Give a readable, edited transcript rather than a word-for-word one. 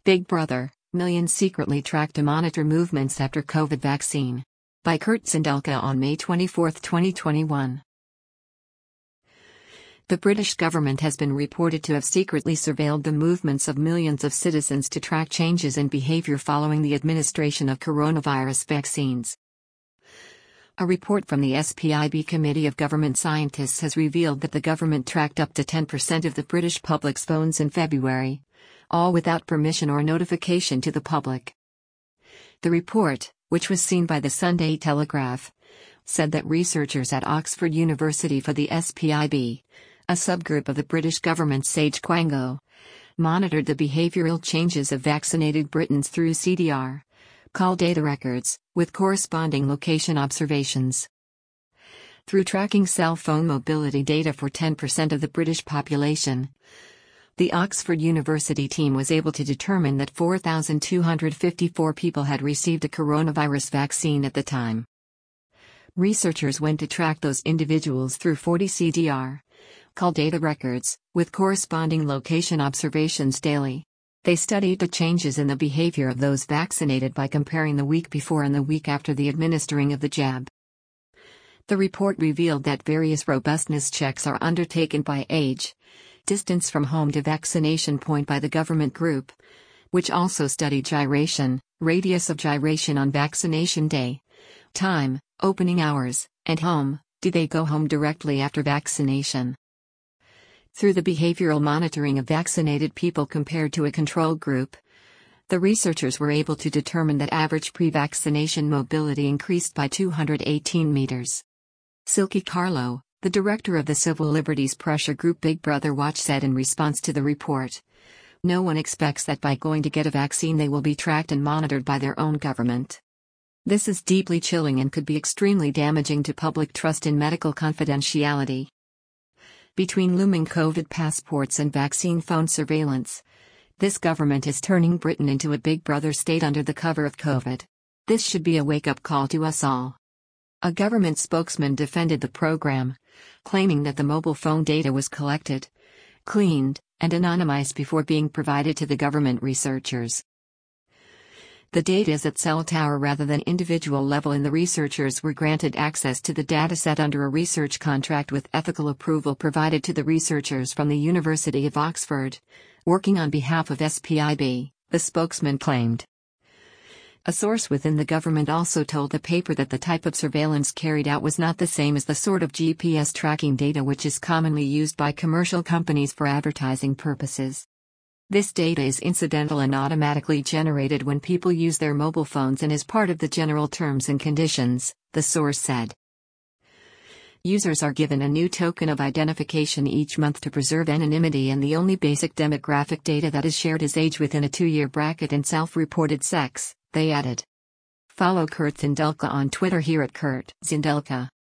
Big Brother, millions secretly track to monitor movements after COVID vaccine. By Kurt Zindelka on May 24, 2021. The British government has been reported to have secretly surveilled the movements of millions of citizens to track changes in behavior following the administration of coronavirus vaccines. A report from the SPIB Committee of Government Scientists has revealed that the government tracked up to 10% of the British public's phones in February, all without permission or notification to the public. The report, which was seen by the Sunday Telegraph, said that researchers at Oxford University for the SPIB, a subgroup of the British government's Sage Quango, monitored the behavioral changes of vaccinated Britons through CDR, call data records, with corresponding location observations. Through tracking cell phone mobility data for 10% of the British population, the Oxford University team was able to determine that 4,254 people had received a coronavirus vaccine at the time. Researchers went to track those individuals through 40 CDR, call data records, with corresponding location observations daily. They studied the changes in the behavior of those vaccinated by comparing the week before and the week after the administering of the jab. The report revealed that various robustness checks are undertaken by age, distance from home to vaccination point by the government group, which also studied gyration, radius of gyration on vaccination day, time, opening hours, and home, do they go home directly after vaccination. Through the behavioral monitoring of vaccinated people compared to a control group, the researchers were able to determine that average pre-vaccination mobility increased by 218 meters. Silke Carlo, the director of the civil liberties pressure group Big Brother Watch, said in response to the report, "No one expects that by going to get a vaccine they will be tracked and monitored by their own government. This is deeply chilling and could be extremely damaging to public trust in medical confidentiality." Between looming COVID passports and vaccine phone surveillance, this government is turning Britain into a Big Brother state under the cover of COVID. This should be a wake-up call to us all. A government spokesman defended the program, claiming that the mobile phone data was collected, cleaned, and anonymized before being provided to the government researchers. The data is at cell tower rather than individual level, and the researchers were granted access to the dataset under a research contract with ethical approval provided to the researchers from the University of Oxford, working on behalf of SPIB, the spokesman claimed. A source within the government also told the paper that the type of surveillance carried out was not the same as the sort of GPS tracking data which is commonly used by commercial companies for advertising purposes. This data is incidental and automatically generated when people use their mobile phones and is part of the general terms and conditions, the source said. Users are given a new token of identification each month to preserve anonymity, and the only basic demographic data that is shared is age within a 2-year bracket and self-reported sex, they added. Follow Kurt Zindelka on Twitter here at Kurt Zindelka.